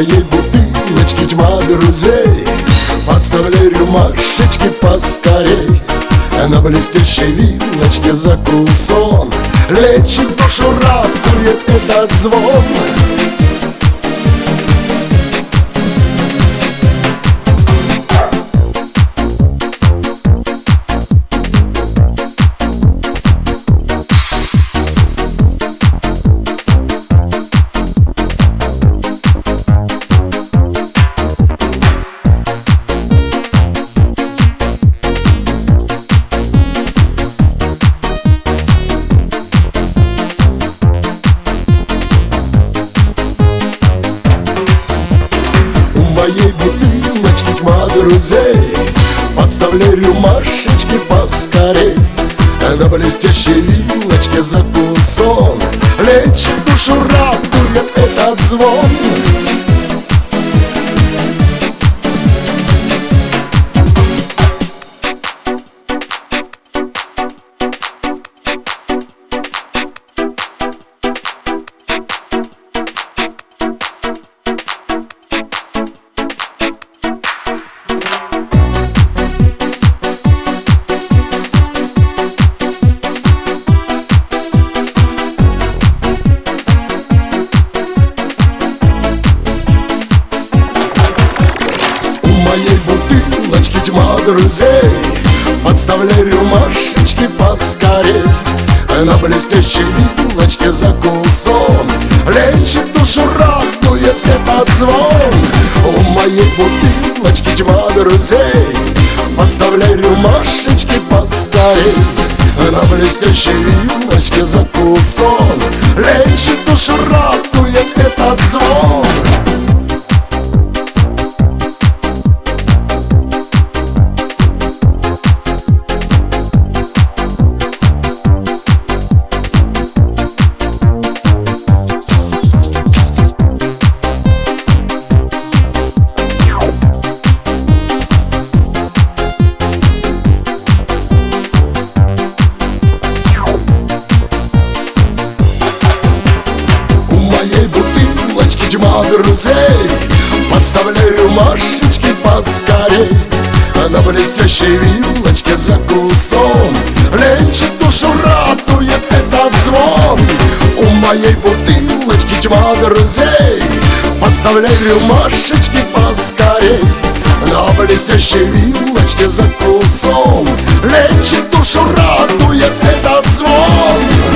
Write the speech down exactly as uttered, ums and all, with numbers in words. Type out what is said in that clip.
моей бутылочке тьма друзей. Подставляй рюмашечки поскорей. На блестящей вилочке закусон лечит душу, радует этот звон. Моей бутылочки тьма друзей. Подставляй рюмашечки поскорей. На блестящей вилочке закусон лечит душу, радует этот звон. Моей бутылочки тьма друзей. Подставляй рюмашечки поскорей. На блестящей вилочке закусон лечит душу, радует этот звон. У моей бутылочки тьма друзей. Подставляй рюмашечки поскорей. На блестящей вилочке закусон лечит душу, радует этот звон. Тьма друзей. Подставляй рюмашечки поскорей. На блестящей вилочке закусон лечит душу, радует этот звон. У моей бутылочки тьма друзей. Подставляй рюмашечки поскорей. На блестящей вилочке закусон лечит душу, радует этот звон.